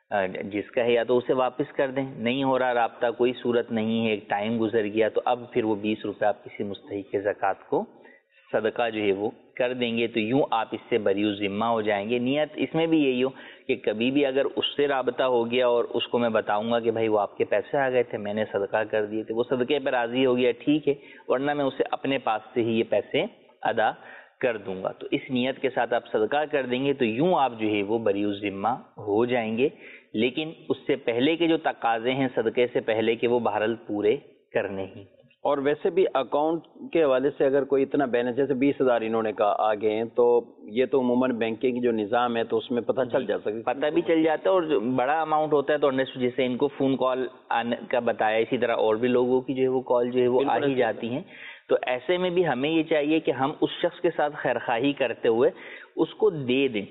جس کا ہے یا تو اسے واپس کر دیں، نہیں ہو رہا رابطہ، کوئی صورت نہیں ہے، ایک ٹائم گزر گیا، تو اب پھر وہ 20 روپے آپ کسی مستحق کے زکوٰۃ کو صدقہ جو ہے وہ کر دیں گے، تو یوں آپ اس سے بری ذمہ ہو جائیں گے۔ نیت اس میں بھی یہی ہو کہ کبھی بھی اگر اس سے رابطہ ہو گیا اور اس کو میں بتاؤں گا کہ بھائی وہ آپ کے پیسے آ گئے تھے، میں نے صدقہ کر دیے تھے، وہ صدقے پہ راضی ہو گیا ٹھیک ہے، ورنہ میں اسے اپنے پاس سے ہی یہ پیسے ادا کر دوں گا۔ تو اس نیت کے ساتھ آپ صدقہ کر دیں گے تو یوں آپ جو ہے وہ بری ذمہ ہو جائیں گے، لیکن اس سے پہلے کے جو تقاضے ہیں صدقے سے پہلے کے وہ بہرحال پورے کرنے ہی۔ اور ویسے بھی اکاؤنٹ کے حوالے سے اگر کوئی اتنا بیلنس، جیسے 20,000 انہوں نے کہا آگے ہیں، تو یہ تو عموماً بینکنگ جو نظام ہے تو اس میں پتہ چل جا سکتا، پتہ بھی چل جاتا ہے، اور جو بڑا اماؤنٹ ہوتا ہے تو جیسے ان کو فون کال آنے کا بتایا، اسی طرح اور بھی لوگوں کی جو ہے وہ کال جو ہے وہ آ ہی جاتی ہیں، تو ایسے میں بھی ہمیں یہ چاہیے کہ ہم اس شخص کے ساتھ خیرخواہی کرتے ہوئے اس کو دے دیں۔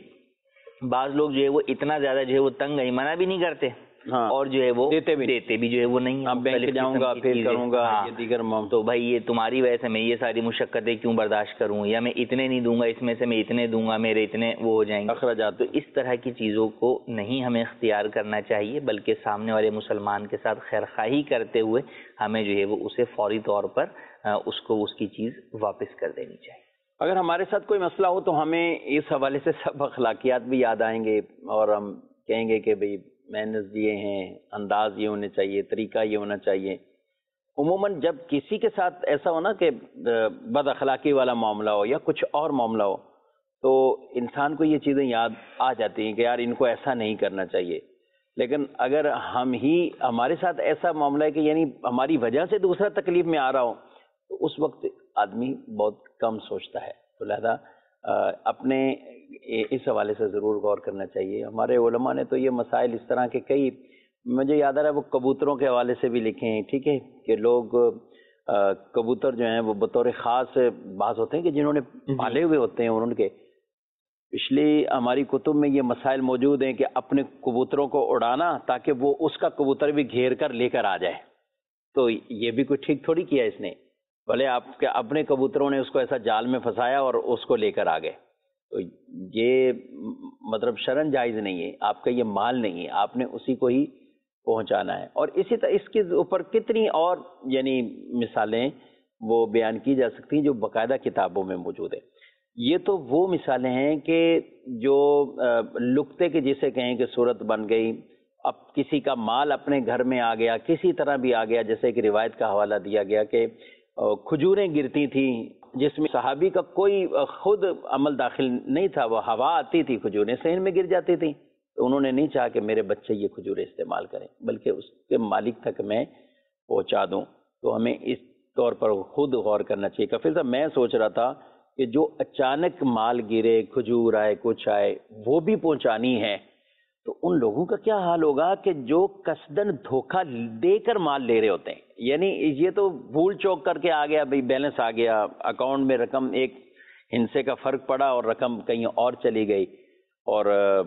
بعض لوگ جو ہے وہ اتنا زیادہ جو ہے وہ تنگ منع بھی نہیں کرتے، اور جو ہے وہ دیتے بھی جو ہے وہ نہیں، اب بینک جاؤں گا پھر کروں گا یہ دیگر معاملات، تو بھائی یہ تمہاری وجہ سے میں یہ ساری مشقتیں کیوں برداشت کروں، یا میں اتنے نہیں دوں گا، اس میں سے میں اتنے دوں گا، میرے اتنے وہ ہو جائیں گے اخراجات۔ تو اس طرح کی چیزوں کو نہیں ہمیں اختیار کرنا چاہیے، بلکہ سامنے والے مسلمان کے ساتھ خیرخواہی کرتے ہوئے ہمیں جو ہے وہ اسے فوری طور پر اس کو اس کی چیز واپس کر دینی چاہیے۔ اگر ہمارے ساتھ کوئی مسئلہ ہو تو ہمیں اس حوالے سے سب اخلاقیات بھی یاد آئیں گے، اور ہم کہیں گے کہ بھئی مینرز یہ ہیں، انداز یہ ہونے چاہیے، طریقہ یہ ہونا چاہیے۔ عموماً جب کسی کے ساتھ ایسا ہو نا کہ بد اخلاقی والا معاملہ ہو یا کچھ اور معاملہ ہو، تو انسان کو یہ چیزیں یاد آ جاتی ہیں کہ یار ان کو ایسا نہیں کرنا چاہیے، لیکن اگر ہمارے ساتھ ایسا معاملہ ہے کہ یعنی ہماری وجہ سے دوسرا تکلیف میں آ رہا ہو، تو اس وقت آدمی بہت کم سوچتا ہے، تو لہذا اپنے اس حوالے سے ضرور غور کرنا چاہیے۔ ہمارے علماء نے تو یہ مسائل اس طرح کے کئی، مجھے یاد آ رہا ہے وہ کبوتروں کے حوالے سے بھی لکھے ہیں، ٹھیک ہے، کہ لوگ کبوتر جو ہیں وہ بطور خاص بعض ہوتے ہیں کہ جنہوں نے پالے ہوئے ہوتے ہیں، انہوں کے پچھلی ہماری کتب میں یہ مسائل موجود ہیں کہ اپنے کبوتروں کو اڑانا تاکہ وہ اس کا کبوتر بھی گھیر کر لے کر آ جائے، تو یہ بھی کوئی ٹھیک تھوڑی کیا اس نے، بھلے آپ کے اپنے کبوتروں نے اس کو ایسا جال میں پھنسایا اور اس کو لے کر آ گئے، تو یہ مطلب شرعاً جائز نہیں ہے، آپ کا یہ مال نہیں ہے، آپ نے اسی کو ہی پہنچانا ہے۔ اور اسی طرح اس کے اوپر کتنی اور یعنی مثالیں وہ بیان کی جا سکتی ہیں جو باقاعدہ کتابوں میں موجود ہیں۔ یہ تو وہ مثالیں ہیں کہ جو لقطے کے جسے کہیں کہ صورت بن گئی، اب کسی کا مال اپنے گھر میں آ گیا، کسی طرح بھی آ گیا، جیسے کہ روایت کا حوالہ دیا گیا کہ کھجوریں گرتی تھیں جس میں صحابی کا کوئی خود عمل داخل نہیں تھا، وہ ہوا آتی تھی کھجوریں صحن میں گر جاتی تھیں، تو انہوں نے نہیں چاہا کہ میرے بچے یہ کھجوریں استعمال کریں بلکہ اس کے مالک تک میں پہنچا دوں۔ تو ہمیں اس طور پر خود غور کرنا چاہیے۔ کفیل صاحب میں سوچ رہا تھا کہ جو اچانک مال گرے، کھجور آئے، کچھ آئے، وہ بھی پہنچانی ہے، تو ان لوگوں کا کیا حال ہوگا کہ جو قصدن دھوکہ دے کر مال لے رہے ہوتے ہیں، یعنی یہ تو بھول چوک کر کے آ گیا، بھئی بیلنس آ گیا، اکاؤنٹ میں رقم ایک ہندسے کا فرق پڑا اور رقم کہیں اور چلی گئی اور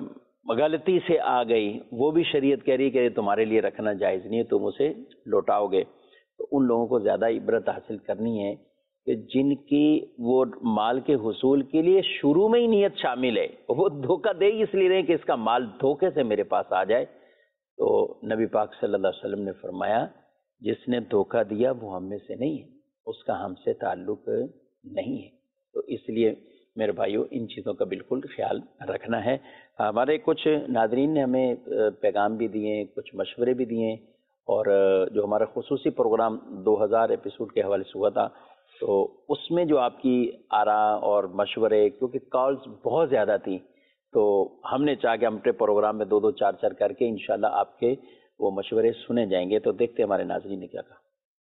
غلطی سے آ گئی، وہ بھی شریعت کہہ رہی کہ تمہارے لیے رکھنا جائز نہیں ہے، تم اسے لوٹاؤ گے۔ تو ان لوگوں کو زیادہ عبرت حاصل کرنی ہے کہ جن کی وہ مال کے حصول کے لیے شروع میں ہی نیت شامل ہے، وہ دھوکہ دے اس لیے رہے کہ اس کا مال دھوکے سے میرے پاس آ جائے۔ تو نبی پاک صلی اللہ علیہ وسلم نے فرمایا جس نے دھوکہ دیا وہ ہم میں سے نہیں ہے، اس کا ہم سے تعلق نہیں ہے۔ تو اس لیے میرے بھائیوں ان چیزوں کا بالکل خیال رکھنا ہے۔ ہمارے کچھ ناظرین نے ہمیں پیغام بھی دیے، کچھ مشورے بھی دیے، اور جو ہمارا خصوصی پروگرام 2000 ایپیسوڈ کے حوالے سے ہوا تھا تو اس میں جو آپ کی آراء اور مشورے، کیونکہ کالز بہت زیادہ تھیں تو ہم نے چاہا کہ ہم اپنے پروگرام میں 2 4 کر کے انشاءاللہ آپ کے وہ مشورے سنے جائیں گے۔ تو دیکھتے ہمارے ناظرین نے کیا کہا۔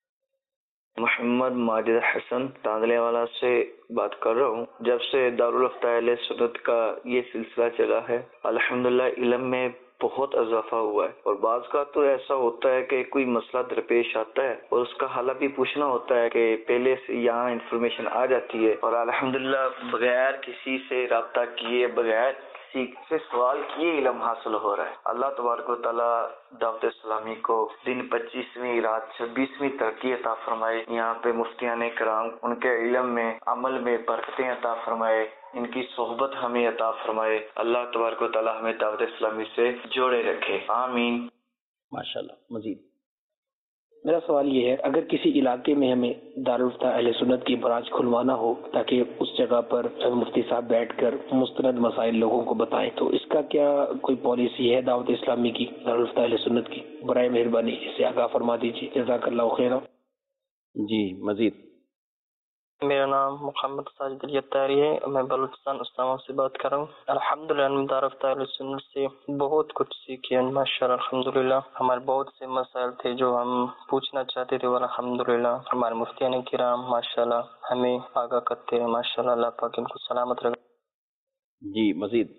محمد ماجد حسن تاندلے والا سے بات کر رہا ہوں۔ جب سے دارالفتہ اہل سنت کا یہ سلسلہ چلا ہے الحمدللہ علم میں بہت اضافہ ہوا ہے، اور بعض کا تو ایسا ہوتا ہے کہ کوئی مسئلہ درپیش آتا ہے اور اس کا حل بھی پوچھنا ہوتا ہے کہ پہلے سے یہاں انفارمیشن آ جاتی ہے، اور الحمدللہ بغیر کسی سے رابطہ کیے، بغیر کسی سے سوال کیے علم حاصل ہو رہا ہے۔ اللہ تبارک و تعالیٰ دعوت اسلامی کو دن 25ویں رات 26ویں ترقی عطا فرمائے، یہاں پہ مفتیان کرام ان کے علم میں عمل میں برکتیں عطا فرمائے، ان کی صحبت ہمیں عطا فرمائے، اللہ تبارک و تعالیٰ ہمیں دعوت اسلامی سے جوڑے رکھے، آمین۔ ماشاءاللہ۔ مزید میرا سوال یہ ہے، اگر کسی علاقے میں ہمیں دارالفتہ اہل سنت کی برانچ کھلوانا ہو تاکہ اس جگہ پر مفتی صاحب بیٹھ کر مستند مسائل لوگوں کو بتائیں، تو اس کا کیا کوئی پالیسی ہے دعوت اسلامی کی، دارالفتہ اہل سنت کی؟ برائے مہربانی اسے آگاہ فرما دیجیے، جزاک اللہ خیرا۔ جی مزید۔ میرا نام محمد ساجد الیتاری ہے، میں بلوچستان اسلام سے بات کر رہا ہوں۔ الحمدللہ دارالفتہ اہل سنت سے بہت کچھ سیکھے ماشاءاللہ۔ الحمدللہ ہمارے بہت سے مسائل تھے جو ہم پوچھنا چاہتے تھے، الحمدللہ ہمارے مفتیان کرام ماشاءاللہ ہمیں آگاہ کرتے ہیں ماشاءاللہ، اللہ پاک ان کو سلامت رکھے۔ جی مزید۔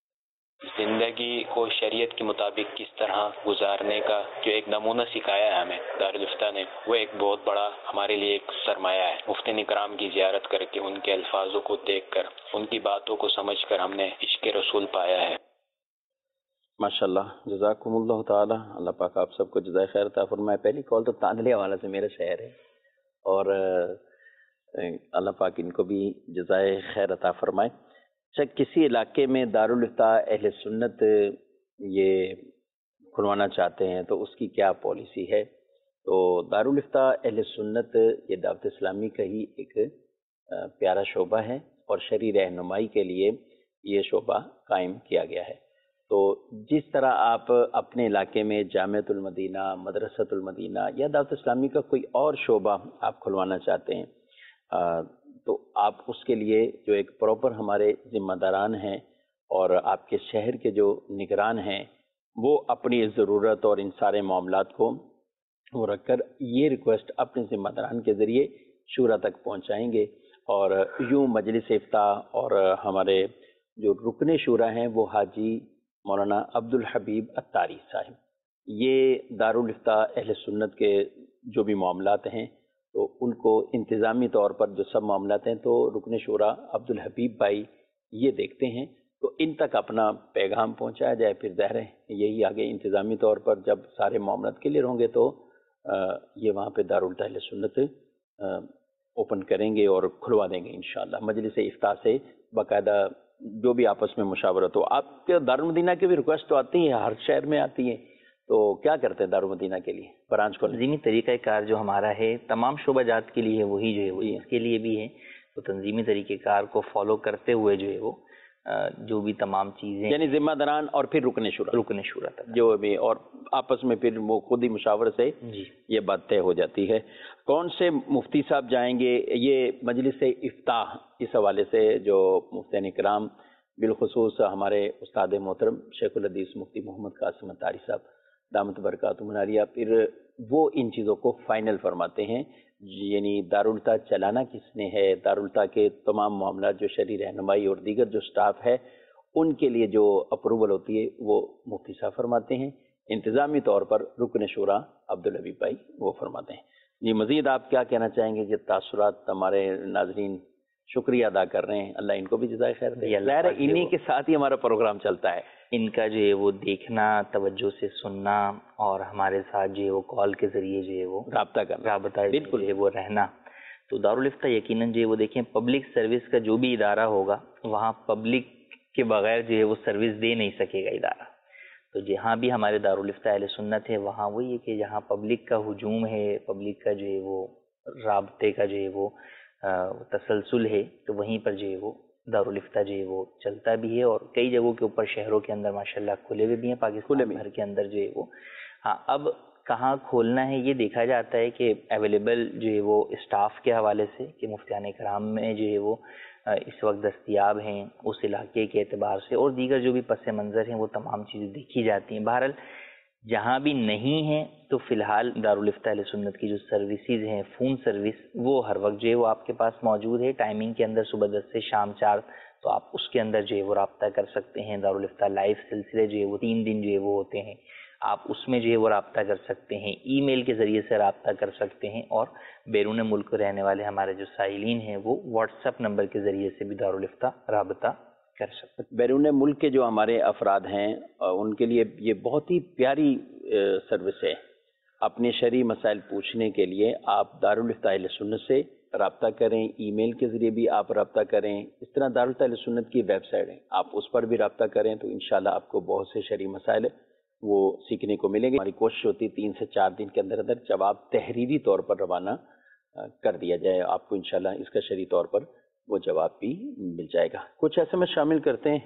زندگی کو شریعت کے مطابق کس طرح گزارنے کا جو ایک نمونہ سکھایا ہے ہمیں دارالفتہ نے، وہ ایک بہت بڑا ہمارے لیے ایک سرمایہ ہے۔ مفتیان کرام کی زیارت کر کے، ان کے الفاظوں کو دیکھ کر، ان کی باتوں کو سمجھ کر ہم نے عشق رسول پایا ہے۔ ماشاءاللہ، جزاکم اللہ تعالی، اللہ پاک آپ سب کو جزائے خیر عطا فرمائے۔ پہلی کال تو تاندلے والا سے میرا شہر ہے، اور اللہ پاک ان کو بھی جزائے خیر عطا فرمائے۔ اچھا، کسی علاقے میں دارالفتہ اہل سنت یہ کھلوانا چاہتے ہیں تو اس کی کیا پالیسی ہے؟ تو دارالفتہ اہل سنت یہ دعوت اسلامی کا ہی ایک پیارا شعبہ ہے، اور شرعی رہنمائی کے لیے یہ شعبہ قائم کیا گیا ہے۔ تو جس طرح آپ اپنے علاقے میں جامعۃ المدینہ، مدرسۃ المدینہ یا دعوت اسلامی کا کوئی اور شعبہ آپ کھلوانا چاہتے ہیں، تو آپ اس کے لیے جو ایک پراپر ہمارے ذمہ داران ہیں اور آپ کے شہر کے جو نگران ہیں، وہ اپنی ضرورت اور ان سارے معاملات کو وہ رکھ کر یہ ریکویسٹ اپنے ذمہ داران کے ذریعے شورا تک پہنچائیں گے، اور یوں مجلس افتاء اور ہمارے جو رکن شورا ہیں وہ حاجی مولانا عبدالحبیب اتاری صاحب، یہ دارالفتہ اہل سنت کے جو بھی معاملات ہیں تو ان کو انتظامی طور پر جو سب معاملات ہیں تو رکن شورا عبدالحبیب بھائی یہ دیکھتے ہیں۔ تو ان تک اپنا پیغام پہنچایا جائے. پھر ظاہر ہے یہی آگے انتظامی طور پر جب سارے معاملات کلیئر ہوں گے تو یہ وہاں پہ دارالفتہ اہل سنت اوپن کریں گے اور کھلوا دیں گے انشاءاللہ. مجلس افتاء سے باقاعدہ جو بھی آپس میں مشاورت ہو. آپ کے دارالمدینہ کی بھی ریکویسٹ تو آتی ہیں، ہر شہر میں آتی ہیں، تو کیا کرتے ہیں دارالمدینہ کے لیے برانچ کو؟ تنظیمی طریقہ کار جو ہمارا ہے تمام شعبہ جات کے لیے وہی جو ہے وہ اس کے لیے بھی ہے. تو تنظیمی طریقہ کار کو فالو کرتے ہوئے جو ہے وہ جو بھی تمام چیزیں یعنی ذمہ داران اور پھر رکن شورا جو بھی، اور آپس میں پھر وہ خود ہی مشاورت سے یہ بات طے ہو جاتی ہے. کون سے مفتی صاحب جائیں گے یہ مجلس افتاء؟ اس حوالے سے جو مفتیان کرام بالخصوص ہمارے استاد محترم شیخ الحدیث مفتی محمد قاسم اتاری صاحب دامت برکاتہ مناریہ، پھر وہ ان چیزوں کو فائنل فرماتے ہیں. یعنی دارالفتہ چلانا کس نے ہے، دارالفتہ کے تمام معاملات جو شرعی رہنمائی اور دیگر جو سٹاف ہے ان کے لیے جو اپروول ہوتی ہے وہ مفتی صاحب فرماتے ہیں. انتظامی طور پر رکن شورا عبدالحبیب بھائی وہ فرماتے ہیں. جی مزید آپ کیا کہنا چاہیں گے؟ یہ تاثرات ہمارے ناظرین شکریہ ادا کر رہے ہیں، اللہ ان کو بھی جزائے خیر دے. ظاہر ہے انہی کے ساتھ ہی ہمارا پروگرام چلتا ہے. ان کا جو ہے وہ دیکھنا، توجہ سے سننا اور ہمارے ساتھ جو ہے وہ کال کے ذریعے جو ہے وہ رابطہ بالکل جو ہے وہ رہنا. تو دارالفتہ یقیناً جو ہے وہ دیکھیں پبلک سروس کا جو بھی ادارہ ہوگا وہاں پبلک کے بغیر جو ہے وہ سروس دے نہیں سکے گا ادارہ. تو جہاں بھی ہمارے دارالفتہ اہل سنت ہے وہاں وہی ہے کہ جہاں پبلک کا ہجوم ہے، پبلک کا جو ہے وہ رابطے کا جو ہے وہ تسلسل ہے، تو وہیں پر جو ہے وہ دارالفتہ جو ہے وہ چلتا بھی ہے. اور کئی جگہوں کے اوپر شہروں کے اندر ماشاءاللہ کھلے ہوئے بھی ہیں، پاکستان بھر کے اندر جو ہے وہ. ہاں اب کہاں کھولنا ہے یہ دیکھا جاتا ہے کہ اویلیبل جو ہے وہ اسٹاف کے حوالے سے کہ مفتیان کرام میں جو ہے وہ اس وقت دستیاب ہیں اس علاقے کے اعتبار سے، اور دیگر جو بھی پس منظر ہیں وہ تمام چیزیں دیکھی جاتی ہیں. بہرحال جہاں بھی نہیں ہیں تو فی الحال دارالفتہ اہل سنت کی جو سروسز ہیں فون سروس وہ ہر وقت جو ہے وہ آپ کے پاس موجود ہے. ٹائمنگ کے اندر صبح 10 سے شام 4، تو آپ اس کے اندر جو ہے وہ رابطہ کر سکتے ہیں. دارالفتہ لائیو سلسلے جو ہے وہ 3 دن جو ہے وہ ہوتے ہیں، آپ اس میں جو ہے وہ رابطہ کر سکتے ہیں. ای میل کے ذریعے سے رابطہ کر سکتے ہیں، اور بیرون ملک رہنے والے ہمارے جو سائلین ہیں وہ واٹس ایپ نمبر کے ذریعے سے بھی دارالفتہ رابطہ کر سکتے ہیں. بیرون ملک کے جو ہمارے افراد ہیں ان کے لیے یہ بہت ہی پیاری سروس ہے. اپنے شرعی مسائل پوچھنے کے لیے آپ دارالفتہ اہل سنت سے رابطہ کریں، ای میل کے ذریعے بھی آپ رابطہ کریں. اس طرح دارالفتہ اہل سنت کی ویب سائٹ ہے، آپ اس پر بھی رابطہ کریں تو انشاءاللہ آپ کو بہت سے شرعی مسائل وہ سیکھنے کو ملیں گے. ہماری کوشش ہوتی ہے 3 سے 4 دن کے اندر اندر جواب تحریری طور پر روانہ کر دیا جائے. آپ کو انشاءاللہ اس کا شرعی طور پر وہ جواب بھی مل جائے گا. کچھ ایسے میں شامل کرتے ہیں.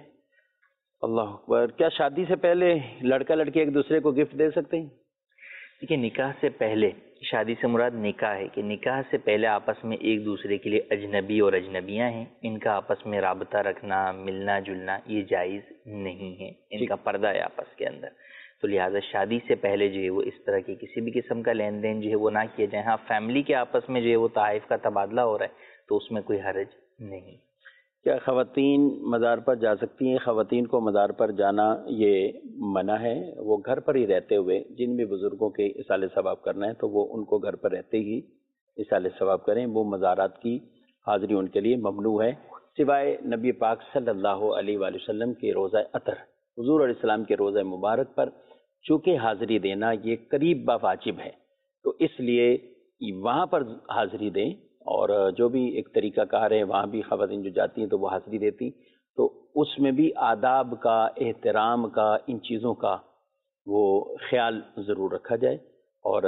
اللہ اکبر. کیا شادی سے پہلے لڑکا لڑکی ایک دوسرے کو گفٹ دے سکتے ہیں؟ دیکھیے نکاح سے پہلے، شادی سے مراد نکاح ہے کہ نکاح سے پہلے آپس میں ایک دوسرے کے لیے اجنبی اور اجنبیاں ہیں، ان کا آپس میں رابطہ رکھنا، ملنا جلنا یہ جائز نہیں ہے، ان کا پردہ ہے آپس کے اندر. تو لہٰذا شادی سے پہلے جو ہے وہ اس طرح کی کسی بھی قسم کا لین دین جو ہے وہ نہ کیا جائے. ہاں فیملی کے آپس میں جو ہے وہ تحائف کا تبادلہ ہو رہا ہے تو اس میں کوئی حرج نہیں. کیا خواتین مزار پر جا سکتی ہیں؟ خواتین کو مزار پر جانا یہ منع ہے. وہ گھر پر ہی رہتے ہوئے جن بھی بزرگوں کے اصال ثواب کرنا ہے تو وہ ان کو گھر پر رہتے ہی اصال ثواب کریں. وہ مزارات کی حاضری ان کے لیے ممنوع ہے، سوائے نبی پاک صلی اللہ علیہ وآلہ وسلم کے روزہ عطر، حضور علیہ السلام کے روزہ مبارک پر چونکہ حاضری دینا یہ قریب با واجب ہے تو اس لیے وہاں پر حاضری دیں. اور جو بھی ایک طریقہ کار ہے وہاں بھی خواتین جو جاتی ہیں تو وہ حاضری دیتی، تو اس میں بھی آداب کا، احترام کا، ان چیزوں کا وہ خیال ضرور رکھا جائے اور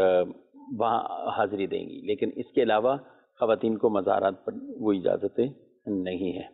وہاں حاضری دیں گی. لیکن اس کے علاوہ خواتین کو مزارات پر وہ اجازتیں نہیں ہیں.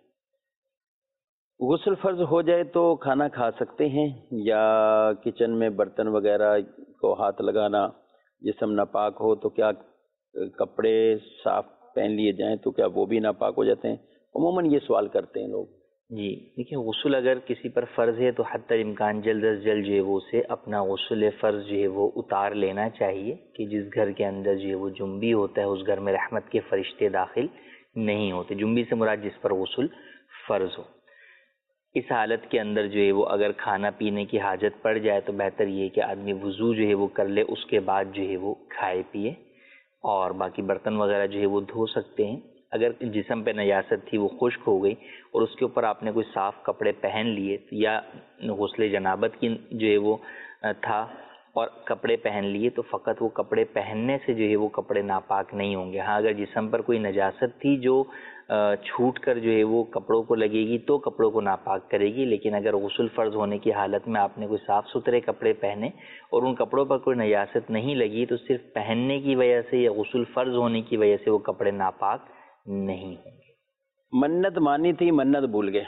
غسل فرض ہو جائے تو کھانا کھا سکتے ہیں یا کچن میں برتن وغیرہ کو ہاتھ لگانا، جسم ناپاک ہو تو کیا کپڑے صاف پہن لیے جائیں تو کیا وہ بھی ناپاک ہو جاتے ہیں؟ عموماً یہ سوال کرتے ہیں لوگ. جی دیکھیں غسل اگر کسی پر فرض ہے تو حتی امکان جلد از جلد جو ہے وہ اسے اپنا غسل فرض جو ہے وہ اتار لینا چاہیے کہ جس گھر کے اندر جو ہے وہ جنبی ہوتا ہے اس گھر میں رحمت کے فرشتے داخل نہیں ہوتے. جنبی سے مراد جس پر غسل فرض ہو. اس حالت کے اندر جو ہے وہ اگر کھانا پینے کی حاجت پڑ جائے تو بہتر یہ ہے کہ آدمی وضو جو ہے وہ کر لے، اس کے بعد جو ہے وہ کھائے پیے، اور باقی برتن وغیرہ جو ہے وہ دھو سکتے ہیں. اگر جسم پہ نجاست تھی وہ خشک ہو گئی اور اس کے اوپر آپ نے کوئی صاف کپڑے پہن لیے یا غسل جنابت کی جو ہے وہ تھا اور کپڑے پہن لیے تو فقط وہ کپڑے پہننے سے جو ہے وہ کپڑے ناپاک نہیں ہوں گے. ہاں اگر جسم پر کوئی نجاست تھی جو چھوٹ کر جو ہے وہ کپڑوں کو لگے گی تو کپڑوں کو ناپاک کرے گی, لیکن اگر غسل فرض ہونے کی حالت میں آپ نے کوئی صاف ستھرے کپڑے پہنے اور ان کپڑوں پر کوئی نجاست نہیں لگی تو صرف پہننے کی وجہ سے یا غسل فرض ہونے کی وجہ سے وہ کپڑے ناپاک نہیں ہوں گے. منت مانی تھی, منت بھول گئے.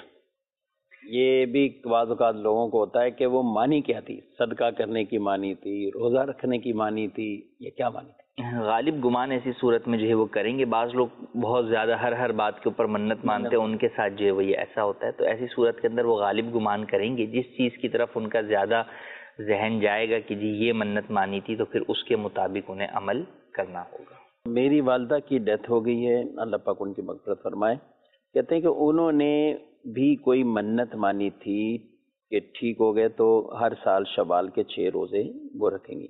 یہ بھی بعض اوقات لوگوں کو ہوتا ہے کہ وہ مانی کیا تھی, صدقہ کرنے کی مانی تھی, روزہ رکھنے کی مانی تھی, یہ کیا مانی تھی؟ غالب گمان ایسی صورت میں جو ہے وہ کریں گے. بعض لوگ بہت زیادہ ہر بات کے اوپر منت مانتے ہیں, ان کے ساتھ جو ہے وہ یہ ایسا ہوتا ہے. تو ایسی صورت کے اندر وہ غالب گمان کریں گے, جس چیز کی طرف ان کا زیادہ ذہن جائے گا کہ جی یہ منت مانی تھی تو پھر اس کے مطابق انہیں عمل کرنا ہوگا. میری والدہ کی ڈیتھ ہو گئی ہے, اللہ پاک ان کی مغفرت فرمائے. کہتے ہیں کہ انہوں نے بھی کوئی منت مانی تھی کہ ٹھیک ہو گئے تو ہر سال شوال کے 6 روزے وہ رکھیں گی,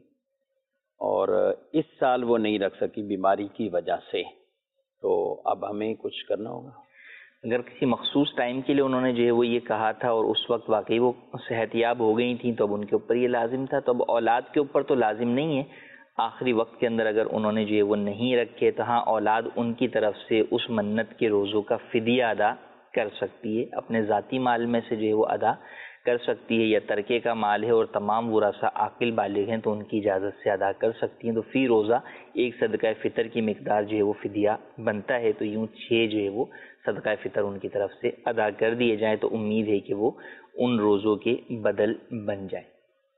اور اس سال وہ نہیں رکھ سکی بیماری کی وجہ سے, تو اب ہمیں کچھ کرنا ہوگا. اگر کسی مخصوص ٹائم کے لیے انہوں نے جو ہے وہ یہ کہا تھا اور اس وقت واقعی وہ صحت یاب ہو گئی تھیں تو اب ان کے اوپر یہ لازم تھا, تو اب اولاد کے اوپر تو لازم نہیں ہے. آخری وقت کے اندر اگر انہوں نے جو ہے وہ نہیں رکھے تو ہاں اولاد ان کی طرف سے اس منت کے روزوں کا فدیہ ادا کر سکتی ہے, اپنے ذاتی مال میں سے جو ہے وہ ادا کر سکتی ہے, یا ترکے کا مال ہے اور تمام ورثہ عاقل بالغ ہیں تو ان کی اجازت سے ادا کر سکتی ہیں. تو فی روزہ ایک صدقہ فطر کی مقدار جو ہے وہ فدیہ بنتا ہے, تو یوں 6 جو ہے وہ صدقہ فطر ان کی طرف سے ادا کر دیے جائیں تو امید ہے کہ وہ ان روزوں کے بدل بن جائیں.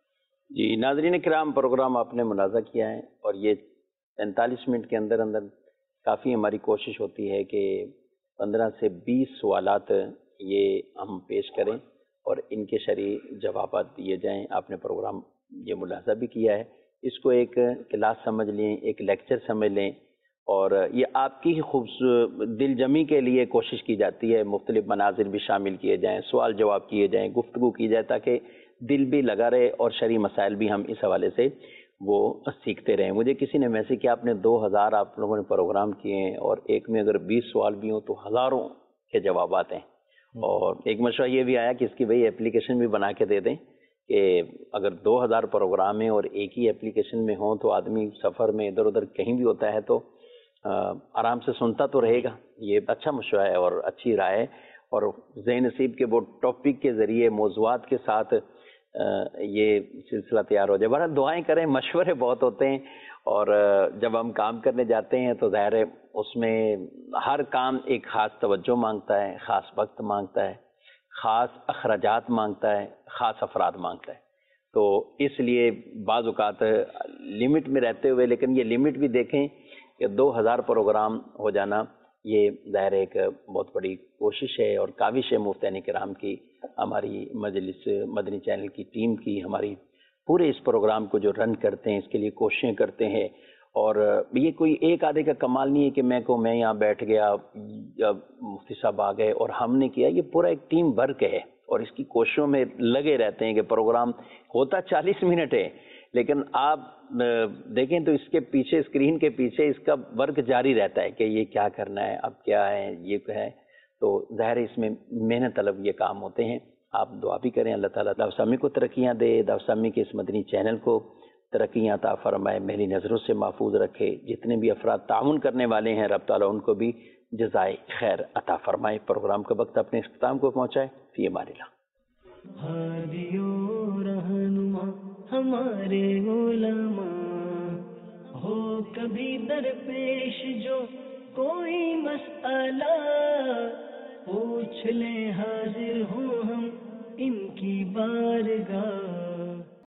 جی ناظرین کرام, پروگرام آپ نے ملاحظہ کیا ہے اور یہ 45 منٹ کے اندر اندر کافی ہماری کوشش ہوتی ہے کہ 15 سے 20 سوالات یہ ہم پیش کریں اور ان کے شرعی جوابات دیے جائیں. آپ نے پروگرام یہ ملاحظہ بھی کیا ہے, اس کو ایک کلاس سمجھ لیں, ایک لیکچر سمجھ لیں, اور یہ آپ کی دل جمی کے لیے کوشش کی جاتی ہے. مختلف مناظر بھی شامل کیے جائیں, سوال جواب کیے جائیں, گفتگو کی جائے تاکہ دل بھی لگا رہے اور شرعی مسائل بھی ہم اس حوالے سے وہ سیکھتے رہیں. مجھے کسی نے میسج کیا آپ نے 2000 آپ لوگوں نے پروگرام کیے ہیں اور ایک میں اگر 20 سوال بھی ہوں تو ہزاروں کے جوابات ہیں. اور ایک مشورہ یہ بھی آیا کہ اس کی وہی اپلیکیشن بھی بنا کے دے دیں کہ اگر 2000 پروگرام ہیں اور ایک ہی اپلیکیشن میں ہوں تو آدمی سفر میں ادھر ادھر کہیں بھی ہوتا ہے تو آرام سے سنتا تو رہے گا. یہ اچھا مشورہ ہے اور اچھی رائے ہے, اور ذہن نصیب کے وہ ٹاپک کے ذریعے موضوعات کے ساتھ یہ سلسلہ تیار ہو جائے. بہرحال دعائیں کریں, مشورے بہت ہوتے ہیں اور جب ہم کام کرنے جاتے ہیں تو ظاہر ہے اس میں ہر کام ایک خاص توجہ مانگتا ہے, خاص وقت مانگتا ہے, خاص اخراجات مانگتا ہے, خاص افراد مانگتا ہے. تو اس لیے بعض اوقات لمٹ میں رہتے ہوئے, لیکن یہ لمٹ بھی دیکھیں کہ 2000 پروگرام ہو جانا یہ ظاہر ایک بہت بڑی کوشش ہے اور کاوش ہے مفتیان کرام کی, ہماری مجلس مدنی چینل کی ٹیم کی, ہماری پورے اس پروگرام کو جو رن کرتے ہیں اس کے لیے کوششیں کرتے ہیں. اور یہ کوئی ایک آدھے کا کمال نہیں ہے کہ میں یہاں بیٹھ گیا, مفتی صاحب آ گئے اور ہم نے کیا. یہ پورا ایک ٹیم ورک ہے اور اس کی کوششوں میں لگے رہتے ہیں کہ پروگرام ہوتا 40 منٹ ہے, لیکن آپ دیکھیں تو اس کے پیچھے, اسکرین کے پیچھے اس کا ورک جاری رہتا ہے کہ یہ کیا کرنا ہے, اب کیا ہے, یہ کیا ہے. تو ظاہر اس میں محنت طلب یہ کام ہوتے ہیں. آپ دعا بھی کریں اللہ تعالیٰ دعوسامی کو ترقیاں دے, دعوسامی کے اس مدنی چینل کو ترقیاں عطا فرمائے, میری نظروں سے محفوظ رکھے. جتنے بھی افراد تعاون کرنے والے ہیں رب تعالیٰ ان کو بھی جزائے خیر عطا فرمائے. پروگرام کا وقت اپنے اختتام کو پہنچائے. فی امان اللہ. ہمارے علماء ہو کبھی درپیش جو کوئی مسئلہ پوچھ لیں, حاضر ہوں ہم ان کی بارگاہ.